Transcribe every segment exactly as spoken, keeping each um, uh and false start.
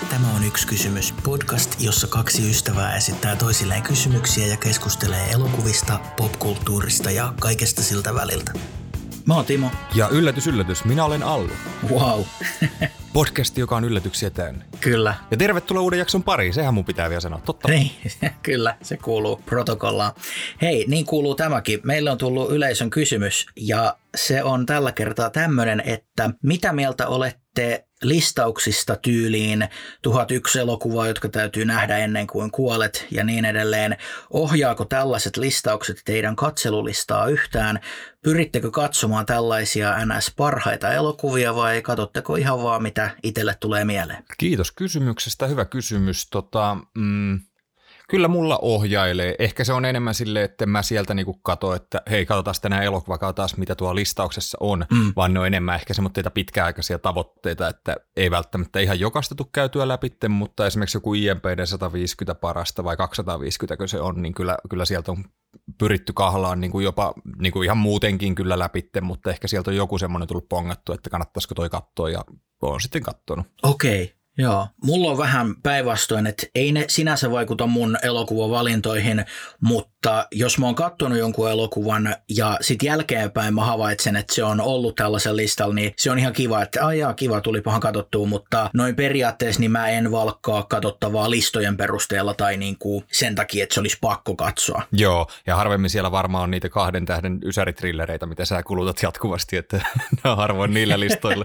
Tämä on yksi kysymys. Podcast, jossa kaksi ystävää esittää toisilleen kysymyksiä ja keskustelee elokuvista, popkulttuurista ja kaikesta siltä väliltä. Mä oon Timo. Ja yllätys, yllätys, minä olen Allu. Wow. Podcast, joka on yllätyksiä täynnä. Kyllä. Ja tervetuloa uuden jakson pariin, sehän mun pitää vielä sanoa, totta? Niin, kyllä, se kuuluu protokollaan. Hei, niin kuuluu tämäkin. Meille on tullut yleisön kysymys ja se on tällä kertaa tämmöinen, että mitä mieltä olette listauksista tyyliin tuhat yksi elokuvaa, jotka täytyy nähdä ennen kuin kuolet ja niin edelleen. Ohjaako tällaiset listaukset teidän katselulistaa yhtään? Pyrittekö katsomaan tällaisia ns. Parhaita elokuvia vai katsotteko ihan vaan mitä itselle tulee mieleen? Kiitos kysymyksestä, hyvä kysymys. Tota, mm, kyllä mulla ohjailee. Ehkä se on enemmän silleen, että mä sieltä niinku kato, että hei, katsotaan tänään elokuva, katsotaan mitä tuo listauksessa on, mm. vaan ne on enemmän ehkä semmoitteita pitkäaikaisia tavoitteita, että ei välttämättä ihan jokaista tule käytyä läpi, mutta esimerkiksi joku I M P D sata viisikymmentä parasta vai kaksisataaviisikymmentä, kun se on, niin kyllä, kyllä sieltä on pyritty kahlaan niin kuin jopa niin kuin ihan muutenkin kyllä läpi, mutta ehkä sieltä on joku semmoinen tullut pongattu, että kannattaisiko toi katsoa ja olen sitten katsonut. Okei. Okay. Joo, mulla on vähän päinvastoin, että ei ne sinänsä vaikuta mun elokuvavalintoihin, mutta jos mä oon katsonut jonkun elokuvan ja sit jälkeenpäin mä havaitsen, että se on ollut tällaisen listalla, niin se on ihan kiva, että aijaa kiva, tulipahan katsottua, mutta noin periaatteessa niin mä en valkkaa katsottavaa listojen perusteella tai niinku sen takia, että se olisi pakko katsoa. Joo, ja harvemmin siellä varmaan on niitä kahden tähden ysäritrillereitä, mitä sä kulutat jatkuvasti, että ne on harvoin niillä listoilla.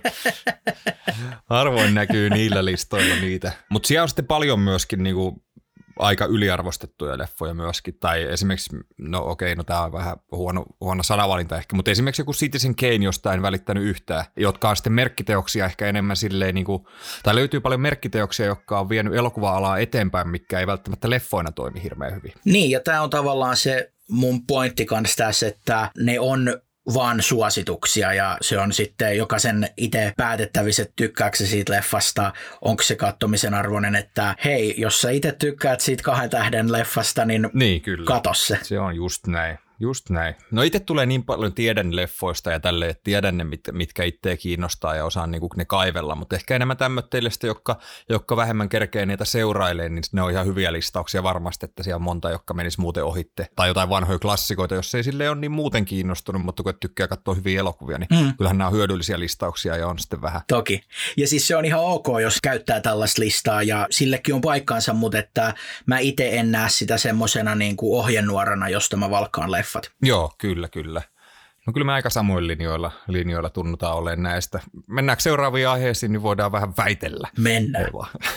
Harvoin näkyy niillä listoilla niitä. Mutta siellä on sitten paljon myöskin niinku aika yliarvostettuja leffoja myöskin. Tai esimerkiksi, no okei, no tää on vähän huono, huono sanavalinta ehkä, mutta esimerkiksi joku Citizen Kane, josta en välittänyt yhtään, jotka on sitten merkkiteoksia ehkä enemmän silleen niinku, tai löytyy paljon merkkiteoksia, jotka on vienyt elokuva-alaa eteenpäin, mikä ei välttämättä leffoina toimi hirveän hyvin. Niin, ja tää on tavallaan se mun pointti kanssa tässä, että ne on vaan suosituksia ja se on sitten jokaisen itse päätettävissä, että tykkääkö se siitä leffasta, onko se katsomisen arvoinen, että hei, jos sä itse tykkäät siitä kahden tähden leffasta, niin, niin kyllä. Kato se. Se on just näin. Just näin. No itse tulee niin paljon tiedän leffoista ja tälleen, että tiedän ne, mitkä itseä kiinnostaa ja osaan niinku ne kaivella, mutta ehkä enemmän tämmöitteille, jotka, jotka vähemmän kerkee niitä seurailee, niin ne on ihan hyviä listauksia varmasti, että siellä on monta, jotka menisi muuten ohitte. Tai jotain vanhoja klassikoita, jos ei sille ole niin muuten kiinnostunut, mutta kun tykkää katsoa hyviä elokuvia, niin mm. kyllähän nämä on hyödyllisiä listauksia ja on sitten vähän. Toki. Ja siis se on ihan ok, jos käyttää tällaista listaa ja sillekin on paikkaansa, mutta että mä itse en näe sitä semmoisena niin kuin ohjenuorana, josta mä valkkaan leffat. Joo, kyllä, kyllä. No kyllä me aika samoin linjoilla, linjoilla tunnutaan olemaan näistä. Mennäänkö seuraaviin aiheisiin, niin voidaan vähän väitellä. Mennään.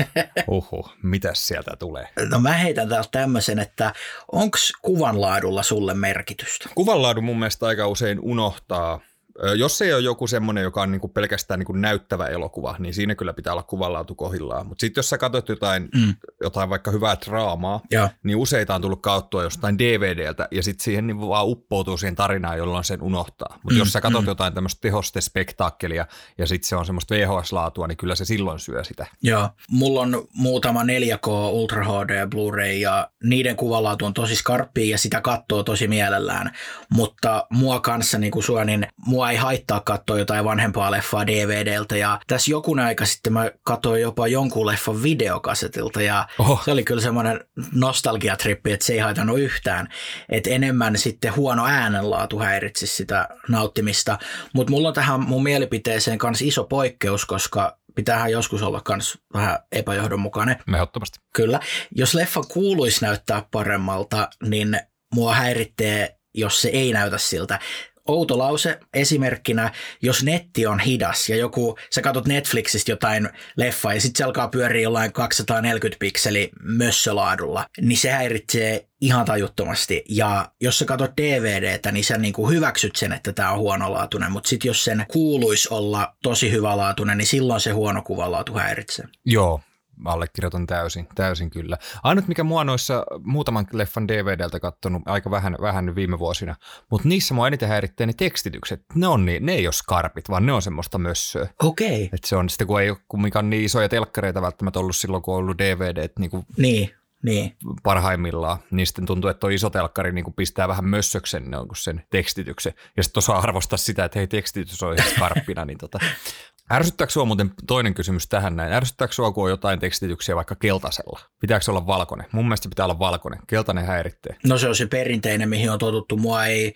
Oho, mitäs sieltä tulee? No mä heitän täältä tämmöisen, että onko kuvanlaadulla sulle merkitystä? Kuvanlaadu mun mielestä aika usein unohtaa. Jos ei ole joku semmoinen, joka on niinku pelkästään niinku näyttävä elokuva, niin siinä kyllä pitää olla kuvanlaatu kohdillaan. Mutta sitten jos sä katsot jotain, mm. jotain vaikka hyvää draamaa, ja. niin useita on tullut katsottua jostain D V D:ltä ja sitten siihen niin vaan uppoutuu siihen tarinaan, jolloin sen unohtaa. Mutta mm. jos sä katsot mm. jotain tämmöistä tehostespektaakkelia ja sitten se on semmoista V H S-laatua, niin kyllä se silloin syö sitä. Joo, mulla on muutama neljä K, Ultra H D, Blu-ray ja niiden kuvanlaatu on tosi skarppia ja sitä katsoo tosi mielellään. Mutta mua kanssa niin kuin sua, niin mua ei haittaa katsoa jotain vanhempaa leffaa D V D:ltä ja tässä jokun aika sitten mä katsoin jopa jonkun leffan videokasetilta ja Oho. se oli kyllä semmoinen nostalgiatrippi, että se ei haitannut yhtään, että enemmän sitten huono äänenlaatu häiritsisi sitä nauttimista, mutta mulla on tähän mun mielipiteeseen kanssa iso poikkeus, koska pitäähän joskus olla myös vähän epäjohdonmukainen. Ehdottomasti. Kyllä. Jos leffa kuuluisi näyttää paremmalta, niin mua häiritsee, jos se ei näytä siltä. Outo lause esimerkkinä, jos netti on hidas ja joku, sä katsot Netflixistä jotain leffaa ja sitten se alkaa pyöriä jollain kaksisataaneljäkymmentä pikseli mössölaadulla, niin se häiritsee ihan tajuttomasti. Ja jos sä katsot D V D:tä, niin sä niinku hyväksyt sen, että tää on huonolaatuinen, mutta sitten jos sen kuuluisi olla tosi hyvälaatuinen, niin silloin se huono kuvanlaatu häiritsee. Joo. Allekirjoitan täysin, täysin kyllä. Ainut mikä mua noissa muutaman leffan D V D:ltä katsonut aika vähän, vähän viime vuosina, mutta niissä mua eniten häiritsee ne tekstitykset. Ne, on niin, ne ei ole skarpit, vaan ne on semmoista mössöä. Okei. Okay. Että se on sitten, kun ei ole kumminkaan niin isoja telkkareita välttämättä ollut silloin, kun on ollut D V D:t niin kuin niin. Niin. parhaimmillaan, niin sitten tuntuu, että tuo iso telkkari niin pistää vähän mössöksen sen tekstityksen. Ja sitten osaa arvostaa sitä, että hei, tekstitys on ihan skarppina, niin tota, Ärsyttääkö sinua muuten toinen kysymys tähän näin? Ärsyttääkö sinua, kun on jotain tekstityksiä vaikka keltaisella? Pitääkö se olla valkoinen? Mun mielestä pitää olla valkoinen. Keltainen häiritsee. No se on se perinteinen, mihin on totuttu. Mua ei,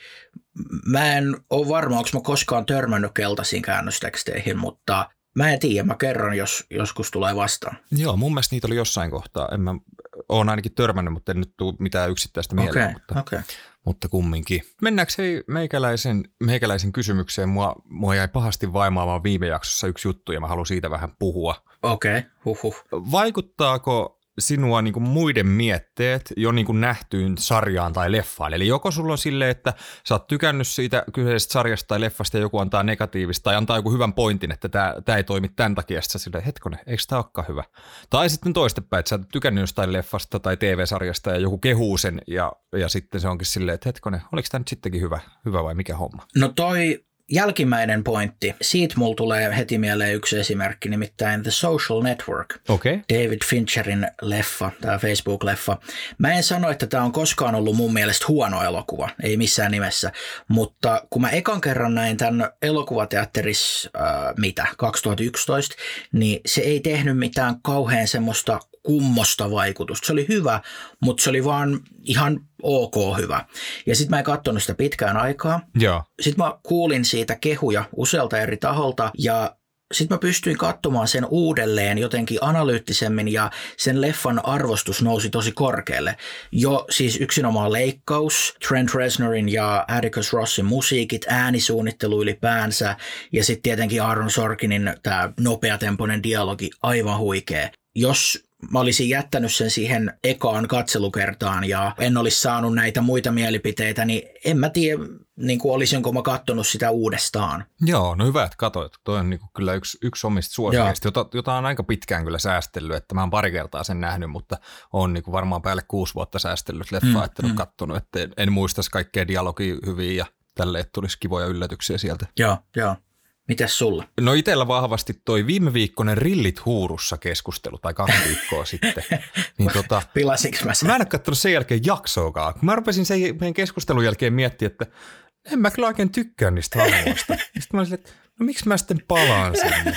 mä en ole varma, onko mä koskaan törmännyt keltaisiin käännösteksteihin, mutta mä en tiedä. Mä kerron, jos joskus tulee vastaan. Joo, mun mielestä niitä oli jossain kohtaa. En mä oon ainakin törmännyt, mutta en nyt tule mitään yksittäistä mieleen. Okay, mutta, okay. mutta kumminkin. Mennäänkö hei meikäläisen, meikäläisen kysymykseen? Mua, mua jäi pahasti vaimaamaan viime jaksossa yksi juttu ja mä haluan siitä vähän puhua. Okei, okay, huhhuh. Vaikuttaako sinua niin kuin muiden mietteet jo niin kuin nähtyyn sarjaan tai leffaan? Eli joko sulla on silleen, että sä oot tykännyt siitä kyseisestä sarjasta tai leffasta ja joku antaa negatiivista tai antaa joku hyvän pointin, että tämä, tämä ei toimi tämän takia, että sä silleen, hetkonen, eikö tämä olekaan hyvä? Tai sitten toistepäin, että sä oot tykännyt jostain leffasta tai T V-sarjasta ja joku kehuu sen ja, ja sitten se onkin silleen, että hetkonen, oliko tämä nyt sittenkin hyvä, hyvä vai mikä homma? No toi jälkimmäinen pointti. Siitä mulla tulee heti mieleen yksi esimerkki, nimittäin The Social Network. Okay. David Fincherin leffa, tämä Facebook-leffa. Mä en sano, että tämä on koskaan ollut mun mielestä huono elokuva, ei missään nimessä, mutta kun mä ekan kerran näin tämän elokuvateatterissa, äh, mitä, kaksituhattayksitoista, niin se ei tehnyt mitään kauhean semmoista kummosta vaikutusta. Se oli hyvä, mutta se oli vaan ihan ok hyvä. Ja sitten mä en katsonut sitä pitkään aikaa. Joo. Sitten mä kuulin siitä kehuja usealta eri taholta ja sitten mä pystyin katsomaan sen uudelleen jotenkin analyyttisemmin ja sen leffan arvostus nousi tosi korkealle. Jo siis yksinomaan leikkaus, Trent Reznorin ja Atticus Rossin musiikit, äänisuunnittelu ylipäänsä ja sitten tietenkin Aaron Sorkinin tämä nopeatempoinen dialogi, aivan huikea. Jos mä olisin jättänyt sen siihen ekaan katselukertaan ja en olisi saanut näitä muita mielipiteitä, niin en mä tiedä, niin kuin olisinko mä katsonut sitä uudestaan. Joo, no hyvä, että katsoit. Toi on niin kuin kyllä yksi, yksi omista suosikeista, jota, jota on aika pitkään kyllä säästellyt, että mä oon pari kertaa sen nähnyt, mutta on niin kuin varmaan päälle kuusi vuotta säästellyt leffaa, mm, että en mm. ole katsonut, että en, en muistaisi kaikkea dialogia hyviä ja tälleen, että tulisi kivoja yllätyksiä sieltä. Joo, joo. Mitäs sulla? No itsellä vahvasti toi viime viikkoinen Rillit huurussa keskustelu, tai kaksi viikkoa sitten. Niin tota, Pilasinko mä sen? Mä en ole katsonut sen jälkeen jaksoakaan. Mä rupesin sen meidän keskustelun jälkeen miettimään, että en mä kyllä oikein tykkää niistä hahmoista. Sitten mä olin silleen, että no miksi mä sitten palaan sinne?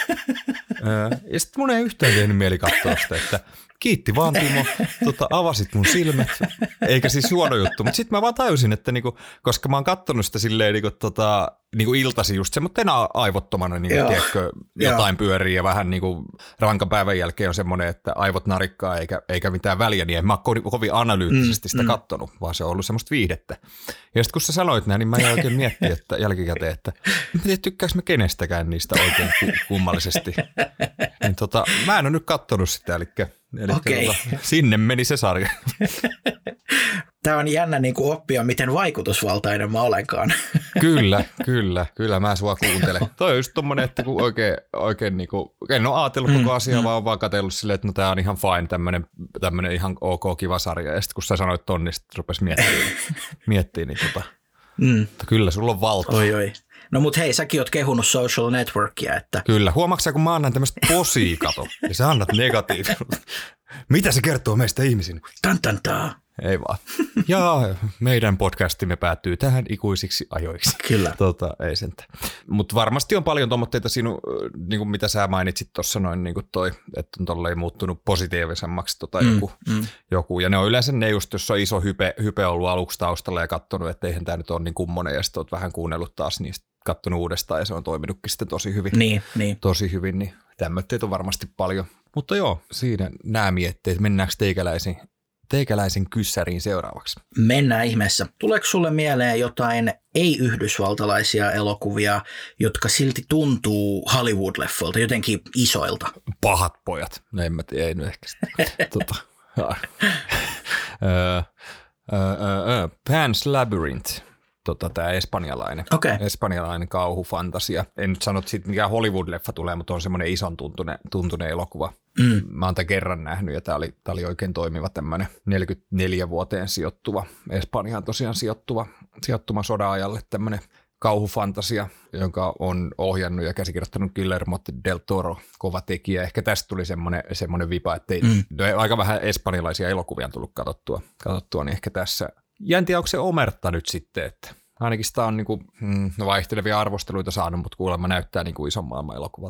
Ja sitten mun ei yhtään tehnyt mieli katsoa sitä, että kiitti vaan Timo, tota, avasit mun silmät, eikä siis huono juttu. Mutta sitten mä vaan tajusin, että niinku, koska mä oon kattonut sitä silleen niinku, tota, niinku iltasi just semmoinen aivottomana, niinku, tiedätkö, jotain pyörii ja vähän niinku, rankan päivän jälkeen on semmoinen, että aivot narikkaa eikä, eikä mitään väliä, niin en mä ole kovin, kovin analyyttisesti sitä mm, kattonut, vaan se on ollut semmoista viihdettä. Ja sitten kun sä sanoit näin, niin mä en oikein miettiä, että jälkikäteen, että en tiedä, tykkääks mä kenestäkään niistä oikein kummallisesti. Niin, tota, mä en ole nyt kattonut sitä, eli Eli okay. tota, sinne meni se sarja. Tämä on jännä niin kuin oppia, miten vaikutusvaltainen mä olenkaan. Kyllä, kyllä, kyllä mä sua kuuntelen. Toi on just tommonen, että kun oikein, oikein niin kuin, en ole ajatellut koko asiaa, mm, vaan on vaan katsellut silleen, että no tää on ihan fine, tämmönen, tämmönen ihan ok kiva sarja. Ja sitten kun sä sanoit ton, niin sitten rupesi miettimään, miettimään niin tota, mm. kyllä sulla on valta. Oi, oi. No mut hei, säkin oot kehunut Social Networkia, että... Kyllä, huomaatko kun mä annan tämmöistä posia, kato, ja sä annat negatiivista. Mitä se kertoo meistä ihmisin? Tan tan taa. Ei vaan. Ja meidän podcastimme päättyy tähän ikuisiksi ajoiksi. Kyllä. Tota, ei sentään. Mutta varmasti on paljon tommoitteita sinun, niin kuin mitä sä mainitsit tuossa noin, niin kuin toi, että on tolleen muuttunut positiivisemmaksi tota mm, joku, mm. joku. Ja ne on yleensä ne just, jos on iso hype, hype ollut aluksi taustalla ja katsonut, että eihän tämä nyt ole niin kummonen ja sitten oot vähän kuunnellut taas niistä, katsonut uudestaan ja se on toiminutkin sitten tosi hyvin. Niin, niin. Tosi hyvin, niin tämmöitteitä on varmasti paljon. Mutta joo, siinä nämä mietteet. Mennäänkö teikäläisiin? Teikäläisen kyssäriin seuraavaksi. Mennään ihmeessä. Tuleeko sulle mieleen jotain ei-yhdysvaltalaisia elokuvia, jotka silti tuntuu Hollywood-leffoilta, jotenkin isoilta? Pahat pojat. No en mä tiedä, ei nyt ehkä tota, Pan's Labyrinth. Tota, tämä espanjalainen, okay. espanjalainen kauhufantasia. En nyt sano, että siitä mikään Hollywood-leffa tulee, mutta on semmoinen ison tuntune, tuntune elokuva. Mm. Mä oon tämän kerran nähnyt ja tämä oli, tämä oli oikein toimiva tämmöinen neljäkymmentäneljä vuoteen sijoittuva, Espanjaan tosiaan sijoittuva, sijoittuma sodan-ajalle tämmöinen kauhufantasia, jonka on ohjannut ja käsikirjoittanut Guillermo del Toro, kova tekijä. Ehkä tästä tuli semmoinen, semmoinen vipa, että ei, mm. aika vähän espanjalaisia elokuvia on tullut katsottua, katsottua niin ehkä tässä. Ja en tiedä, onko se omerta nyt sitten, että ainakin sitä on niin kuin, mm, no vaihtelevia arvosteluita saanut, mutta kuulemma näyttää niin kuin ison maailman elokuvalta.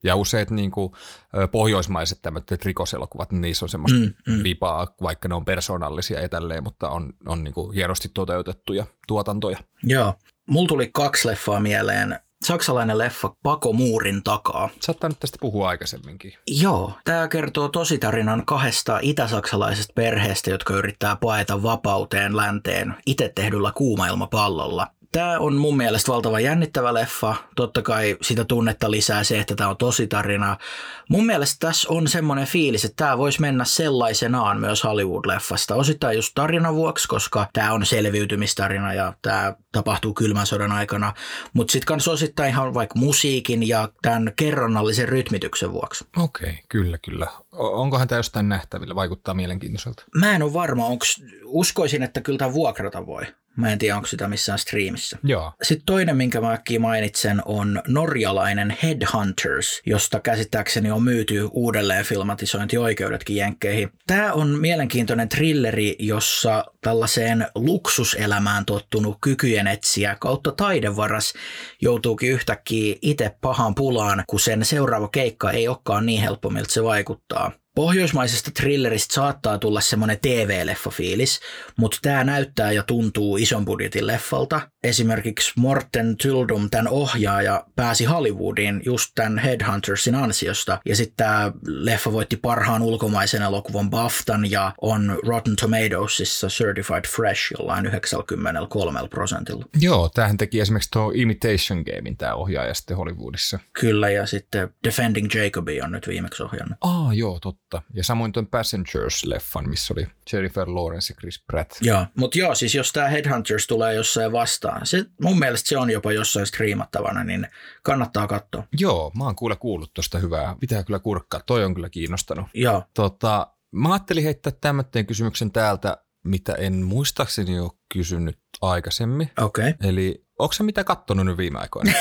Ja useat niin kuin, pohjoismaiset tämmöiset rikoselokuvat, niin niissä on semmoista mm, mm. vipaa, vaikka ne on persoonallisia ja tälleen, mutta on, on niin kuin hienosti toteutettuja tuotantoja. Joo. Mulla tuli kaksi leffaa mieleen. Saksalainen leffa Pako muurin takaa. Sä oot nyt tästä puhua aikaisemminkin. Joo. Tämä kertoo tositarinan kahdesta itäsaksalaisesta perheestä, jotka yrittää paeta vapauteen länteen itse tehdyllä kuumailmapallolla. Tämä on mun mielestä valtavan jännittävä leffa. Totta kai sitä tunnetta lisää se, että tämä on tositarina. Mun mielestä tässä on semmoinen fiilis, että tämä voisi mennä sellaisenaan myös Hollywood-leffasta. Osittain just tarinan vuoksi, koska tämä on selviytymistarina ja tämä tapahtuu kylmän sodan aikana. Mutta sitten kans osittain ihan vaikka musiikin ja tämän kerronnallisen rytmityksen vuoksi. Okei, okay, kyllä, kyllä. Onkohan tämä jostain nähtävillä? Vaikuttaa mielenkiintoiselta. Mä en ole varma. Onks, uskoisin, että kyllä tämä vuokrata voi. Mä en tiedä, onko sitä missään striimissä. Joo. Sitten toinen, minkä mä äkkiä mainitsen, on norjalainen Headhunters, josta käsittääkseni on myyty uudelleen filmatisointioikeudetkin jenkkeihin. Tämä on mielenkiintoinen thrilleri, jossa tällaiseen luksuselämään tottunut kykyjen etsijä kautta taidevaras joutuukin yhtäkkiä itse pahan pulaan, kun sen seuraava keikka ei olekaan niin helppo, miltä se vaikuttaa. Pohjoismaisesta thrilleristä saattaa tulla semmoinen T V-leffa-fiilis, mutta tämä näyttää ja tuntuu ison budjetin leffalta. Esimerkiksi Morten Tyldum, tämän ohjaaja, pääsi Hollywoodiin just tämän Headhuntersin ansiosta. Ja sitten tämä leffa voitti parhaan ulkomaisen elokuvan BAFTAn ja on Rotten Tomatoesissa Certified Fresh jollain yhdeksänkymmentäkolme prosentilla. Joo, tämähän teki esimerkiksi tuo Imitation Gamein tämä ohjaaja sitten Hollywoodissa. Kyllä, ja sitten Defending Jacobi on nyt viimeksi ohjannut. Aa, joo, totta. Ja samoin tuon Passengers-leffan, missä oli Jennifer Lawrence ja Chris Pratt. Joo, mutta joo, siis jos tämä Headhunters tulee jossain vastaan, se, mun mielestä se on jopa jossain striimattavana, niin kannattaa katsoa. Joo, mä oon kuule kuullut tuosta hyvää. Pitää kyllä kurkkaa, toi on kyllä kiinnostanut. Joo. Tota, mä ajattelin heittää tämmöinen kysymyksen täältä, mitä en muistaakseni ole kysynyt aikaisemmin. Okei. Okay. Eli onko sä mitä kattonut nyt viime aikoina?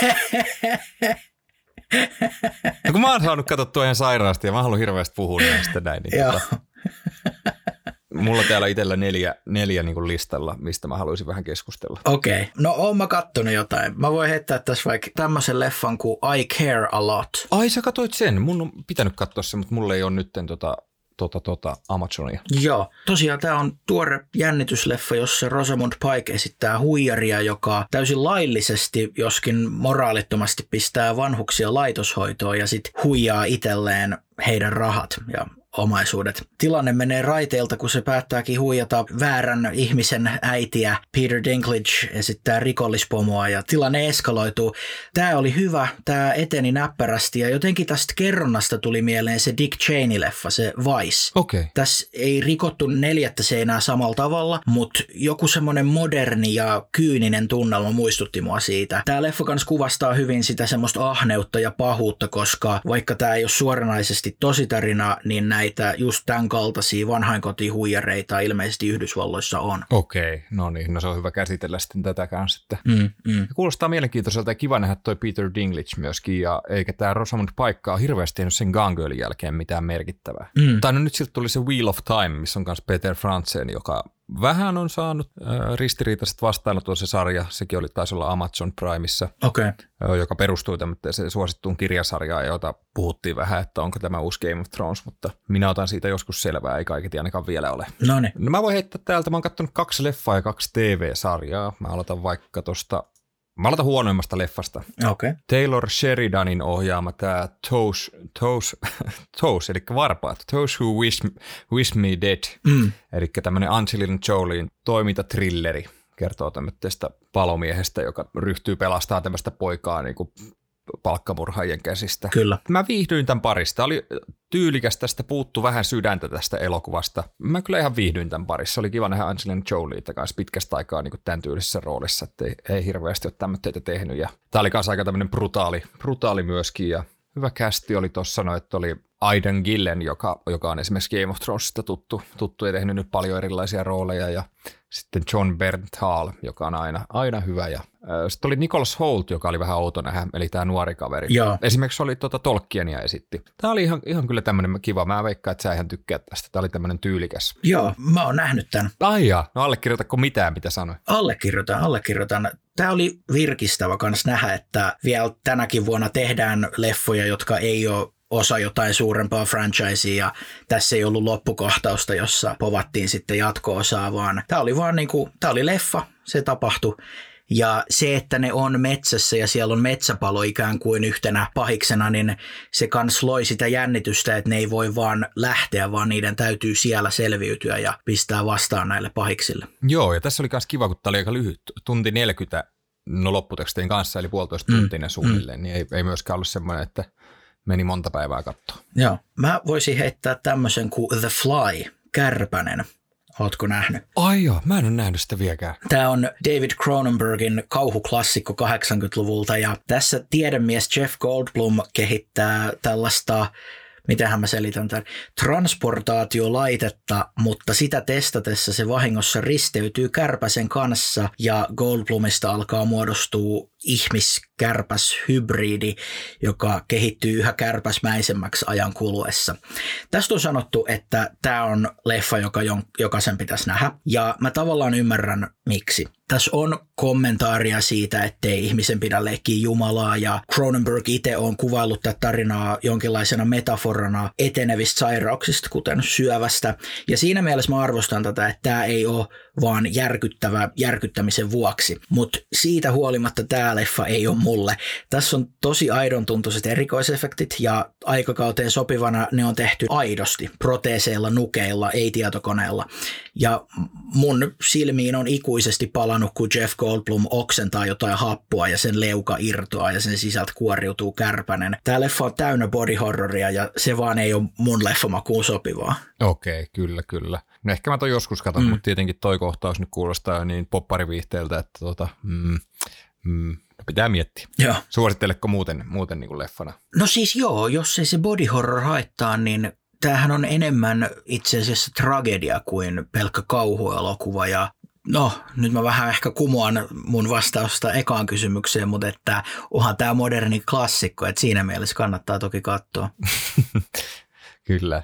No kun mä oon saanut katsottua ihan sairaasti ja mä haluan hirveästi puhua näistä näin. Niin tota, mulla on täällä itsellä neljä, neljä niin kuin listalla, mistä mä haluaisin vähän keskustella. Okei. Okay. No oon mä kattonut jotain. Mä voin heittää tässä vaikka tämmöisen leffan kuin I Care a Lot. Ai sä katsoit sen. Mun on pitänyt katsoa sen, mutta mulla ei ole nyt tota, tota, tota Amazonia. Joo. Tosiaan tää on tuore jännitysleffa, jossa Rosamund Pike esittää huijaria, joka täysin laillisesti, joskin moraalittomasti pistää vanhuksia laitoshoitoon ja sit huijaa itselleen heidän rahat ja omaisuudet. Tilanne menee raiteilta, kun se päättääkin huijata väärän ihmisen äitiä. Peter Dinklage esittää rikollispomoa ja tilanne eskaloituu. Tämä oli hyvä, tämä eteni näppärästi ja jotenkin tästä kerronnasta tuli mieleen se Dick Cheney-leffa, se Vice. Okay. Tässä ei rikottu neljättä seinää samalla tavalla, mutta joku semmoinen moderni ja kyyninen tunnelma muistutti mua siitä. Tämä leffa kans kuvastaa hyvin sitä semmoista ahneutta ja pahuutta, koska vaikka tämä ei ole suoranaisesti tositarina, niin näitä just tämän kaltaisia vanhainkotihuijareita ilmeisesti Yhdysvalloissa on. Okei, okay, no niin, no se on hyvä käsitellä sitten tätä kanssa. Mm, mm. Kuulostaa mielenkiintoiselta ja kiva nähdä toi Peter Dinklage myöskin, ja eikä tämä Rosamund Pike ole hirveästi tehnyt sen Gone Girlin jälkeen mitään merkittävää. Mm. Tai no nyt siltä tuli se Wheel of Time, missä on myös Peter Frantzen, joka vähän on saanut äh, ristiriitaiset vastaanoton se sarja, sekin oli taisi olla Amazon Primeissa, okay. äh, joka perustui tämmöiseen suosittuun kirjasarjaan, jota puhuttiin vähän, että onko tämä uusi Game of Thrones, mutta minä otan siitä joskus selvää, ei kaiketi ainakaan vielä ole. Noniin. No mä voin heittää täältä, mä oon katsonut kaksi leffaa ja kaksi T V-sarjaa, mä aloitan vaikka tosta, mä aloitan huonoimmasta leffasta. Okay. Taylor Sheridanin ohjaama tämä Toes, Toes, Toes, eli varpaat, Those Who Wish, Wish Me Dead, mm. eli tämmöinen Angelina Jolien toimintatrilleri, kertoo tämmöistä palomiehestä, joka ryhtyy pelastamaan tämmöistä poikaa niin kuin palkkamurhaajien käsistä. Kyllä. Mä viihdyin tämän parista. Oli tyylikäs, tästä puuttu vähän sydäntä tästä elokuvasta. Mä kyllä ihan viihdyin tämän parissa. Oli kiva nähdä Angelina Jolieta kanssa pitkästä aikaa niin kuin tämän tyylisessä roolissa, että ei, ei hirveästi ole tämmöitä tehnyt. Ja tää oli kanssa aika tämmöinen brutaali, brutaali myöskin ja hyvä kästi oli tuossa, no, että oli Aidan Gillen, joka, joka on esimerkiksi Game of Thronesista tuttu, tuttu ja tehnyt nyt paljon erilaisia rooleja ja sitten John Bernthal, joka on aina, aina hyvä. Ja sitten oli Nicholas Hoult, joka oli vähän outo nähdä, eli tämä nuori kaveri. Joo. Esimerkiksi oli tuota Tolkienia esitti. Tämä oli ihan, ihan kyllä tämmöinen kiva. Mä veikkaan, että sä ihan tykkäät tästä. Tämä oli tämmöinen tyylikäs. Joo, mä oon nähnyt tämän. Ai jaa, no allekirjoitatko mitään, mitä sanoin? Allekirjoitan, allekirjoitan. Tämä oli virkistävä kans nähdä, että vielä tänäkin vuonna tehdään leffoja, jotka ei ole osa jotain suurempaa franchisea, ja tässä ei ollut loppukohtausta, jossa povattiin sitten jatko-osaa, vaan tämä oli vaan niinku, tämä oli leffa, se tapahtui. Ja se, että ne on metsässä ja siellä on metsäpalo ikään kuin yhtenä pahiksena, niin se kans loi sitä jännitystä, että ne ei voi vaan lähteä, vaan niiden täytyy siellä selviytyä ja pistää vastaan näille pahiksille. Joo, ja tässä oli myös kiva, kun tämä oli aika lyhyt, tunti neljäkymmentä no lopputeksteen kanssa, eli puolitoista tuntinen mm, suunnilleen, mm. niin ei, ei myöskään ollut semmoinen, että meni monta päivää katsoa. Joo, mä voisin heittää tämmöisen kuin The Fly, Kärpänen. Ootko nähnyt? Ai joo, mä en ole nähnyt sitä vieläkään. Tämä on David Cronenbergin kauhuklassikko kahdeksankymmentäluvulta ja tässä tiedemies Jeff Goldblum kehittää tällaista, mitähän mä selitän tämän, transportaatiolaitetta, mutta sitä testatessa se vahingossa risteytyy kärpäsen kanssa ja Goldblumista alkaa muodostua ihmiskärpäshybridi, joka kehittyy yhä kärpäsmäisemmäksi ajan kuluessa. Tästä on sanottu, että tämä on leffa, joka jokaisen pitäisi nähdä, ja mä tavallaan ymmärrän miksi. Tässä on kommentaaria siitä, ettei ihmisen pidä leikkiä Jumalaa, ja Cronenberg itse on kuvaillut tätä tarinaa jonkinlaisena metaforana etenevistä sairauksista, kuten syövästä, ja siinä mielessä mä arvostan tätä, että tämä ei ole vaan järkyttävä järkyttämisen vuoksi, mutta siitä huolimatta tämä leffa ei ole mulle. Tässä on tosi aidon tuntuiset erikoisefektit ja aikakauteen sopivana ne on tehty aidosti, proteeseilla, nukeilla, ei tietokoneella. Ja mun silmiin on ikuisesti palannut, kun Jeff Goldblum oksentaa jotain happoa ja sen leuka irtoaa ja sen sisältä kuoriutuu kärpänen. Tämä leffa on täynnä body horroria ja se vaan ei ole mun leffamakuun sopivaa. Okei, kyllä, kyllä. No ehkä mä toi joskus katon, mm. mutta tietenkin toi kohtaus nyt kuulostaa niin poppariviihteeltä, että tota, mm, mm, pitää miettiä. Joo. Suositteleko muuten, muuten niin kuin leffana? No siis joo, jos ei se body horror haittaa, niin tämähän on enemmän itse asiassa tragedia kuin pelkkä kauhuelokuva. Ja no, nyt mä vähän ehkä kumoan mun vastausta ekaan kysymykseen, mutta että onhan tämä moderni klassikko, että siinä mielessä kannattaa toki katsoa. Kyllä.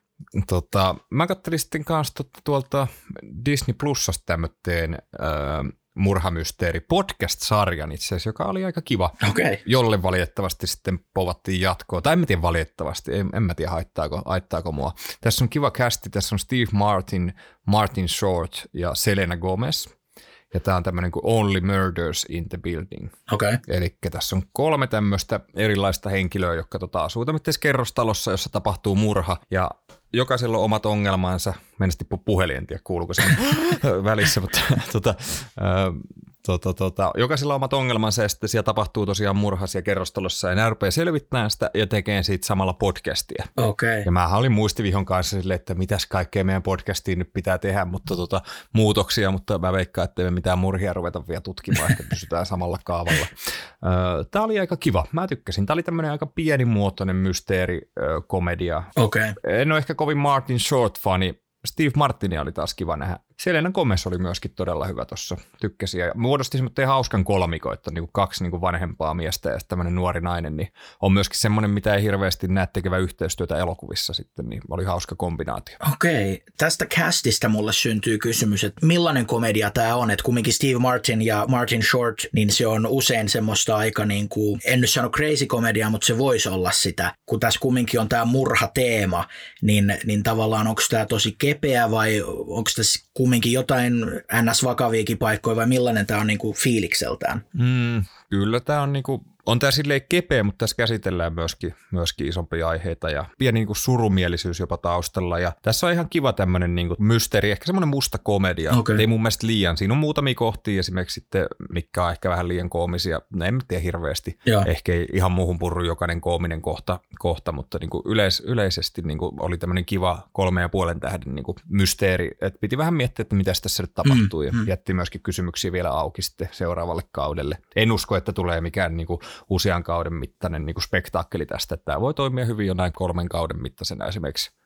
Tota, mä katselin sitten kanssa tuolta Disney Plusasta tämmöteen äh, murhamysteeri podcast-sarjan itse asiassa, joka oli aika kiva, okay. Jolle valitettavasti sitten povattiin jatkoa. Tai en tiedä valitettavasti, en, en mä tiedä haittaako, haittaako mua. Tässä on kiva kästi, tässä on Steve Martin, Martin Short ja Selena Gomez. Ja tämä on tämmöinen kuin Only Murders in the Building. Okay. Eli tässä on kolme tämmöistä erilaista henkilöä, jotka tota, asuu tämmöisessä kerrostalossa, jossa tapahtuu murha. Ja jokaisella on omat ongelmansa. Mennä tippua puhelin, en tiedä kuuluuko sen välissä, mutta tota, äh, tota, tota, jokaisella on omat ongelmansa ja sitten siellä tapahtuu tosiaan murha siellä kerrostalossa ja nämä rupeaa selvittämään sitä ja tekee siitä samalla podcastia. Okay. Ja mä olin muistivihon kanssa silleen, että mitäs kaikkea meidän podcastiin nyt pitää tehdä, mutta tota, muutoksia, mutta mä veikkaan, että ei mitään murhia ruveta vielä tutkimaan, että pysytään samalla kaavalla. Tämä oli aika kiva, mä tykkäsin. Tämä oli tämmöinen aika pienimuotoinen mysteerikomedia. Okay. En ole ehkä kovin Martin Short-fani. Steve Martinia oli taas kiva nähdä. Selena Gomez oli myöskin todella hyvä tuossa, tykkäsin. Ja muodosti semmoinen hauskan kolmiko, että niin kuin kaksi niin kuin vanhempaa miestä ja tämmöinen nuori nainen, niin on myöskin semmoinen, mitä ei hirveästi näe tekevä yhteistyötä elokuvissa sitten, niin oli hauska kombinaatio. Okei, tästä castista mulle syntyy kysymys, että millainen komedia tämä on, että kumminkin Steve Martin ja Martin Short, niin se on usein semmoista aika niin kuin, en nyt sano crazy komedia, mutta se voisi olla sitä, kun tässä kumminkin on tämä murhateema, niin, niin tavallaan onko tämä tosi kepeä vai onko tässä kumminkin jotain ns-vakaviakin paikkoja vai millainen tämä on niinku fiilikseltään? Mm, kyllä tämä on niinku, on tämä silleen kepeä, mutta tässä käsitellään myöskin, myöskin isompia aiheita ja pieni niinku surumielisyys jopa taustalla. Ja tässä on ihan kiva tämmöinen niinku mysteeri, ehkä semmoinen musta komedia. Okay. Ei mun mielestä liian. Siinä on muutamia kohtia esimerkiksi sitten, mitkä on ehkä vähän liian koomisia. No en tiedä hirveästi. Joo. Ehkä ei ihan muuhun purru jokainen koominen kohta, kohta mutta niinku yleis, yleisesti niinku oli tämmöinen kiva kolme ja puolen tähden niinku mysteeri. Et piti vähän miettiä, että mitä tässä nyt tapahtuu mm, ja mm. jätti myöskin kysymyksiä vielä auki sitten seuraavalle kaudelle. En usko, että tulee mikään niinku usean kauden mittainen niin kuin spektaakkeli tästä, että tämä voi toimia hyvin jo näin kolmen kauden mittaisena esimerkiksi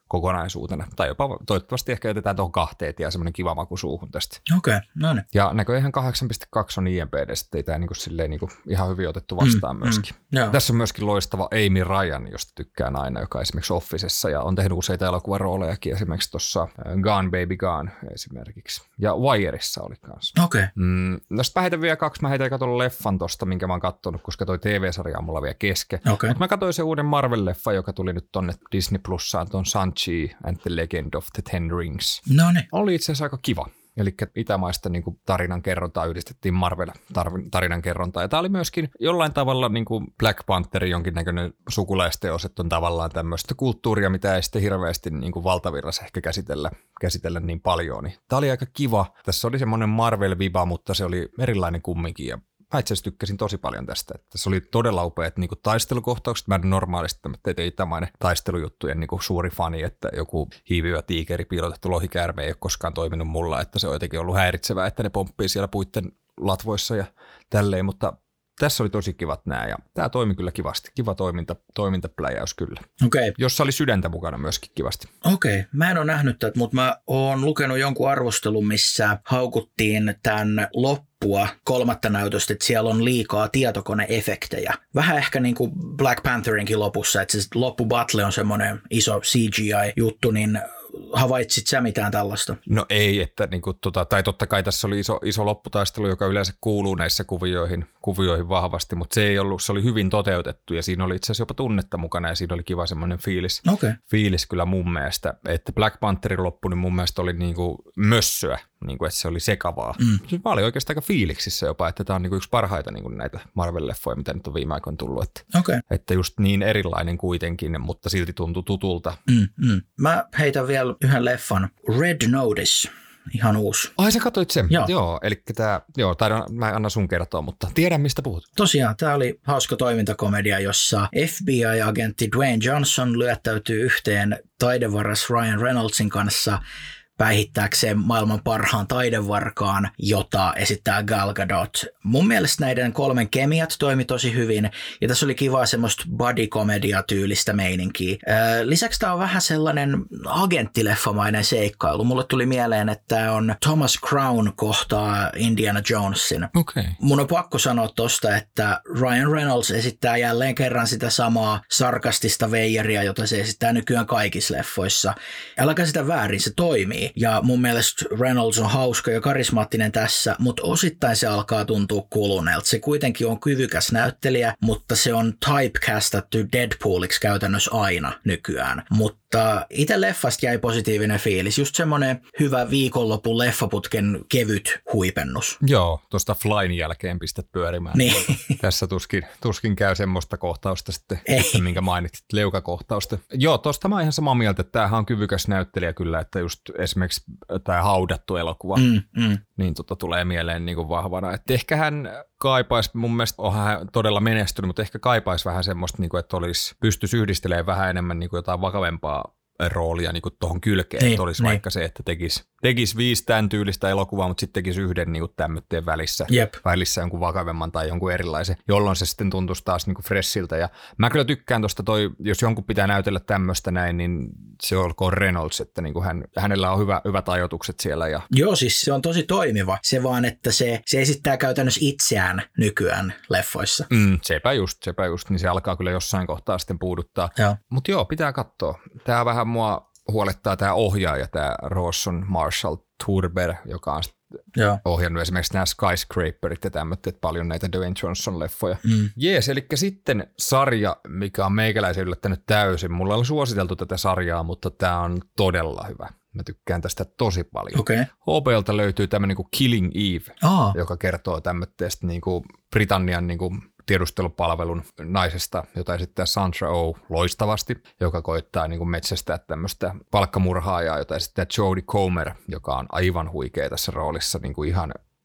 kokonaisuutena. Tai jopa toivottavasti ehkä jätetään tuohon kahteen ja semmoinen kiva maku suuhun tästä. Okei, okay, no niin. Ja näköjään kahdeksan pilkku kaksi on I M D B, että ei tämä niinku silleen niinku ihan hyvin otettu vastaan mm, myöskin. Mm, tässä on myöskin loistava Amy Ryan, josta tykkään aina, joka esimerkiksi Officessa ja on tehnyt useita elokuvaroolejakin, esimerkiksi tuossa Gone Baby Gone esimerkiksi. Ja Wireissa oli kanssa. Okei. Okay. Mm, no sit mä heitän vielä kaksi, mä heitän katon leffan tosta, minkä mä oon kattonut, koska toi T V-sarja on mulla vielä kesken. Okay. Mutta mä katsoin sen uuden Marvel-leffa, joka tuli nyt tonne Disney Plussaan, ton Shang-Chi and the Legend of the Ten Rings. No niin. Oli itse asiassa aika kiva. Eli itämaista niin kuin tarinan kerrontaa yhdistettiin Marvel-tarinan kerrontaa. Ja tämä oli myöskin jollain tavalla niin kuin Black Pantherin jonkinnäköinen sukulaisteos, että on tavallaan tämmöistä kulttuuria, mitä ei sitten hirveästi niin kuin valtavirrassa ehkä käsitellä, käsitellä niin paljon. Niin tämä oli aika kiva. Tässä oli semmoinen Marvel-viba, mutta se oli erilainen kumminkin ja mä itse asiassa tykkäsin tosi paljon tästä. Että se oli todella upeat niin kuin taistelukohtaukset. Mä en normaalisti tämmöinen itämainen taistelujuttujen niin kuin suuri fani, että joku hiivivä tiikeri, piilotettu lohikäärme ei ole koskaan toiminut mulla, että se on jotenkin ollut häiritsevää, että ne pomppii siellä puitten latvoissa ja tälleen, mutta tässä oli tosi kivat nämä ja tämä toimi kyllä kivasti. Kiva toiminta, toimintapläjäys kyllä. Okei. Okay. Jossa oli sydäntä mukana myöskin kivasti. Okei. Okay. Mä en ole nähnyt tätä, mutta mä oon lukenut jonkun arvostelun, missä haukuttiin tämän loppua kolmatta näytöstä, että siellä on liikaa tietokoneefektejä. Vähän ehkä niin kuin Black Pantherinkin lopussa, että se loppubattle on semmoinen iso C G I-juttu, niin havaitsit sä mitään tällaista? No ei, että niinku, tota, tai totta kai tässä oli iso, iso lopputaistelu, joka yleensä kuuluu näissä kuvioihin, kuvioihin vahvasti, mutta se ei ollut, se oli hyvin toteutettu ja siinä oli itse asiassa jopa tunnetta mukana ja siinä oli kiva semmoinen fiilis, okay. fiilis kyllä mun mielestä, että Black Pantherin loppu niin mun mielestä oli niinku mössöä, niinku, että se oli sekavaa. Mm. Mä olin oikeastaan aika fiiliksissä jopa, että tämä on niinku yksi parhaita niinku näitä Marvel-leffoja, mitä nyt on viime aikoina tullut, että, okay. että just niin erilainen kuitenkin, mutta silti tuntui tutulta. Mm, mm. Mä heitän vielä yhden leffan, Red Notice, ihan uusi. Ai sä katsoit sen? Joo. Joo, eli tää, joo, taidan, mä en anna sun kertoa, mutta tiedän mistä puhut. Tosiaan, tää oli hauska toimintakomedia, jossa F B I-agentti Dwayne Johnson lyöttäytyy yhteen taidevaras Ryan Reynoldsin kanssa päihittääkseen maailman parhaan taidevarkaan, jota esittää Gal Gadot. Mun mielestä näiden kolmen kemiat toimi tosi hyvin, ja tässä oli kivaa semmoista body-komedia-tyylistä meininkiä. Lisäksi tämä on vähän sellainen agenttileffamainen seikkailu. Mulle tuli mieleen, että tämä on Thomas Crown kohtaa Indiana Jonesin. Okay. Mun on pakko sanoa tosta, että Ryan Reynolds esittää jälleen kerran sitä samaa sarkastista veijaria, jota se esittää nykyään kaikissa leffoissa. Älkää sitä väärin, se toimii. Ja mun mielestä Reynolds on hauska ja karismaattinen tässä, mutta osittain se alkaa tuntua kuluneelta. Se kuitenkin on kyvykäs näyttelijä, mutta se on typecastattu Deadpooliksi käytännössä aina nykyään. Mutta itse leffasta jäi positiivinen fiilis. Just semmoinen hyvä viikonlopun leffaputken kevyt huipennus. Joo, tuosta Flyn jälkeen pistät pyörimään. Niin. Tässä tuskin, tuskin käy semmoista kohtausta sitten, että minkä mainitsit, leukakohtausta. Joo, tuosta mä oon ihan samaa mieltä, että tämähän on kyvykäs näyttelijä kyllä, että just esimerkiksi tämä haudattu elokuva, mm, mm. niin tota tulee mieleen niin kuin vahvana. Että ehkä hän kaipaisi, mun mielestä onhan hän todella menestynyt, mutta ehkä kaipaisi vähän semmoista, niin kuin, että olisi, pystyisi yhdistelemään vähän enemmän niin kuin jotain vakavempaa roolia niin kuin tuohon kylkeen. Niin, että olisi niin. Vaikka se, että tekisi, tekisi viisi tämän tyylistä elokuvaa, mutta sitten tekisi yhden niin kuin tämmötteen välissä, Jep. välissä jonkun vakavemman tai jonkun erilaisen, jolloin se sitten tuntuisi taas niin kuin freshiltä. Ja mä kyllä tykkään tuosta toi, jos jonkun pitää näytellä tämmöistä näin, niin se olkoon Reynolds, että niin kuin hän, hänellä on hyvä, hyvät ajoitukset siellä. Ja joo, siis se on tosi toimiva. Se vaan, että se, se esittää käytännössä itseään nykyään leffoissa. Mm, sepä just, sepä just, niin se alkaa kyllä jossain kohtaa sitten puuduttaa. Mutta joo, pitää katsoa. Tää vähän mua huolettaa tämä ohjaaja, tämä Rawson Marshall Turber, joka on Joo. ohjannut esimerkiksi nämä Skyscraperit ja tämmöiset, paljon näitä Dwayne Johnson-leffoja. Mm. Jees, eli sitten sarja, mikä on meikäläisen yllättänyt täysin. Mulla on suositeltu tätä sarjaa, mutta tämä on todella hyvä. Mä tykkään tästä tosi paljon. Okay. H B O:lta löytyy tämmöinen kuin Killing Eve, Aa. joka kertoo tämmöistä niin kuin Britannian niin kuin tiedustelupalvelun naisesta, jota esittää Sandra Oh loistavasti, joka koittaa niin kuin metsästää tämmöistä palkkamurhaajaa, jota esittää Jodie Comer, joka on aivan huikea tässä roolissa, niin kuin ihan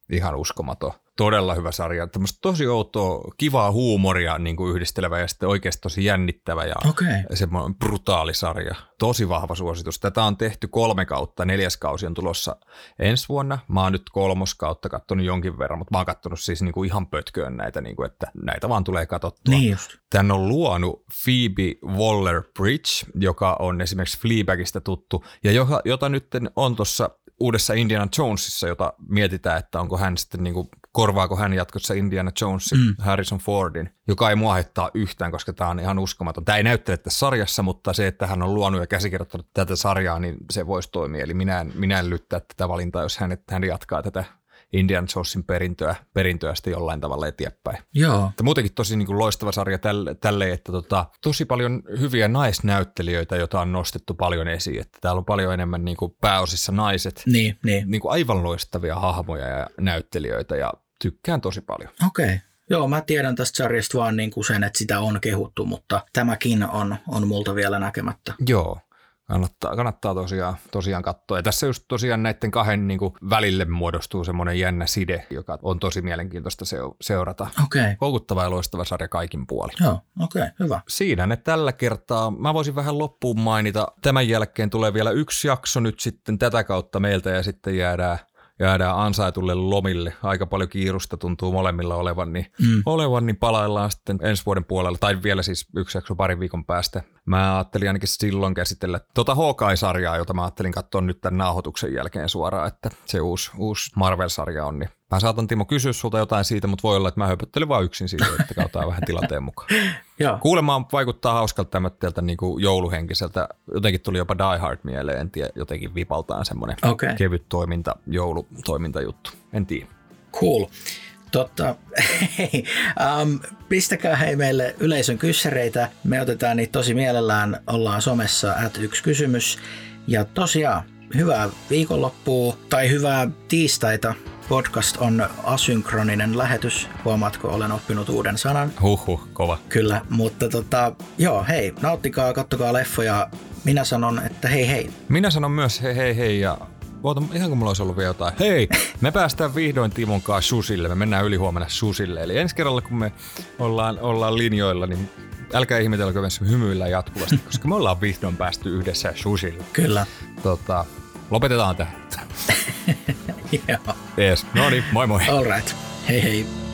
ihan uskomaton. Todella hyvä sarja. Tämmöistä tosi outoa, kivaa huumoria niin kuin yhdistelevä ja sitten oikeasti tosi jännittävä ja okay. semmoinen brutaali sarja. Tosi vahva suositus. Tätä on tehty kolme kautta, neljäs kausi on tulossa ensi vuonna. Mä oon nyt kolmoskautta katsonut jonkin verran, mutta mä oon katsonut siis niin kuin ihan pötköön näitä, niin kuin, että näitä vaan tulee katsottua. Niin just. Tän on luonut Phoebe Waller-Bridge, joka on esimerkiksi Fleabagista tuttu ja joka, jota nyt on tuossa uudessa Indiana Jonesissa, jota mietitään, että onko hän sitten niin kuin, korvaako hän jatkossa Indiana Jonesin, mm. Harrison Fordin, joka ei mua haittaa yhtään, koska tämä on ihan uskomaton. Tämä ei näyttele tässä sarjassa, mutta se, että hän on luonut ja käsikirjoittanut tätä sarjaa, niin se voisi toimia. Eli minä en, minä en lyttää tätä valintaa, jos hän, hän jatkaa tätä Indiana Jonesin perintöä, perintöä sitten jollain tavalla eteenpäin. Joo. Mutta muutenkin tosi niin kuin loistava sarja tälle, tälle että tota, tosi paljon hyviä naisnäyttelijöitä, joita on nostettu paljon esiin. Että täällä on paljon enemmän niin kuin pääosissa naiset. Niin, niin. Niin kuin aivan loistavia hahmoja ja näyttelijöitä ja tykkään tosi paljon. Okei. Okay. Joo, mä tiedän tästä sarjasta vaan niin kuin sen, että sitä on kehuttu, mutta tämäkin on, on multa vielä näkemättä. Joo. Kannattaa, kannattaa tosiaan, tosiaan katsoa. Ja tässä just tosiaan näiden kahden niin kuin välille muodostuu semmoinen jännä side, joka on tosi mielenkiintoista seurata. Okei. Okay. Koukuttava ja loistava sarja kaikin puolin. Joo, okei, okay, hyvä. Siinä ne tällä kertaa. Mä voisin vähän loppuun mainita. Tämän jälkeen tulee vielä yksi jakso nyt sitten tätä kautta meiltä ja sitten jäädään jäädään ansaitulle lomille. Aika paljon kiirusta tuntuu molemmilla olevan, niin, mm. olevan, niin palaillaan sitten ensi vuoden puolella, tai vielä siis yksi jakso parin viikon päästä. Mä ajattelin ainakin silloin käsitellä tuota Hawkeye-sarjaa, jota mä ajattelin katsoa nyt tämän nauhoituksen jälkeen suoraan, että se uusi, uusi Marvel-sarja on. Niin mä saatan, Timo, kysyä sulta jotain siitä, mutta voi olla, että mä höpöttelen vaan yksin siitä, että katsotaan vähän tilanteen mukaan. Kuulemaan vaikuttaa hauskalta tämmöiltä niin kuin jouluhenkiseltä. Jotenkin tuli jopa Die Hard mieleen, en tiedä, jotenkin vipaltaan semmoinen okay. kevyt toiminta, joulutoimintajuttu. En tiedä. Cool. Totta, hei, um, pistäkää hei meille yleisön kyssäreitä. Me otetaan niitä tosi mielellään, ollaan somessa at yksi kysymys. Ja tosiaan, hyvää viikonloppua tai hyvää tiistaita. Podcast on asynkroninen lähetys. Huomaatko, olen oppinut uuden sanan. Huhhuh, kova. Kyllä, mutta tota, joo, hei, nauttikaa, kattokaa leffoja. Minä sanon, että hei hei. Minä sanon myös hei hei hei ja oota, ihan kun mulla olisi ollut vielä jotain. Hei, me päästään vihdoin Timon kanssa susille. Me mennään ylihuomenna susille. Eli ensi kerralla, kun me ollaan, ollaan linjoilla, niin älkää ihmetelkö, me hymyillään jatkuvasti, koska me ollaan vihdoin päästy yhdessä susille. Kyllä. Tota, lopetetaan tähän. Joo. Yes. No niin, moi moi. All right. Hei hei.